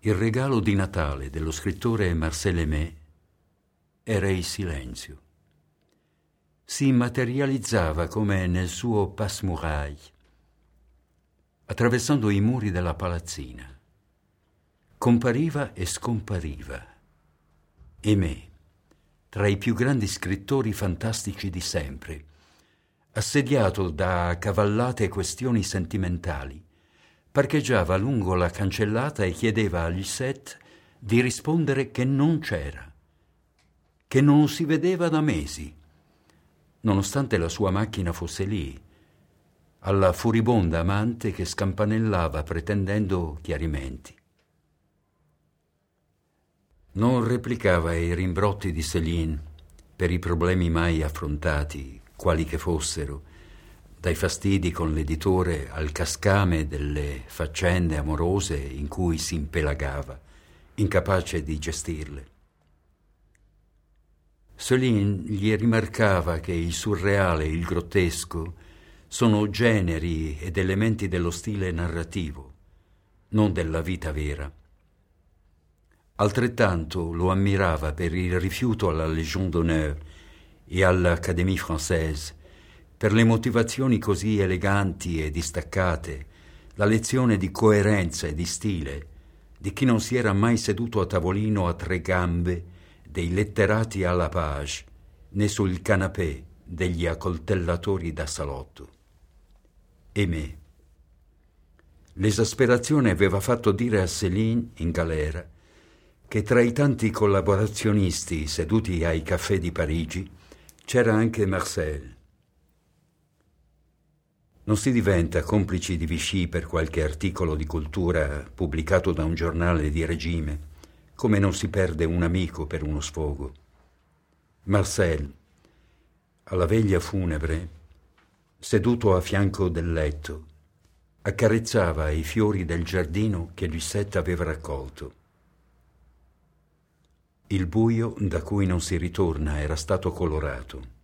Il regalo di Natale dello scrittore Marcel Aimé era il silenzio. Si materializzava come nel suo passe-muraille, attraversando i muri della palazzina. Compariva e scompariva. Aimé, tra i più grandi scrittori fantastici di sempre, assediato da accavallate questioni sentimentali, parcheggiava lungo la cancellata e chiedeva agli set di rispondere che non c'era, che non si vedeva da mesi, nonostante la sua macchina fosse lì, alla furibonda amante che scampanellava pretendendo chiarimenti. Non replicava i rimbrotti di Céline per i problemi mai affrontati, quali che fossero, dai fastidi con l'editore al cascame delle faccende amorose in cui si impelagava, incapace di gestirle. Céline gli rimarcava che il surreale e il grottesco sono generi ed elementi dello stile narrativo, non della vita vera. Altrettanto lo ammirava per il rifiuto alla Légion d'honneur e all'Académie française, per le motivazioni così eleganti e distaccate, la lezione di coerenza e di stile di chi non si era mai seduto a tavolino a tre gambe dei letterati alla page, né sul canapè degli accoltellatori da salotto. Aimé. L'esasperazione aveva fatto dire a Céline, in galera, che tra i tanti collaborazionisti seduti ai caffè di Parigi c'era anche Marcel. Non si diventa complici di Vichy per qualche articolo di cultura pubblicato da un giornale di regime, come non si perde un amico per uno sfogo. Marcel, alla veglia funebre, seduto a fianco del letto, accarezzava i fiori del giardino che Lucette aveva raccolto. Il buio da cui non si ritorna era stato colorato.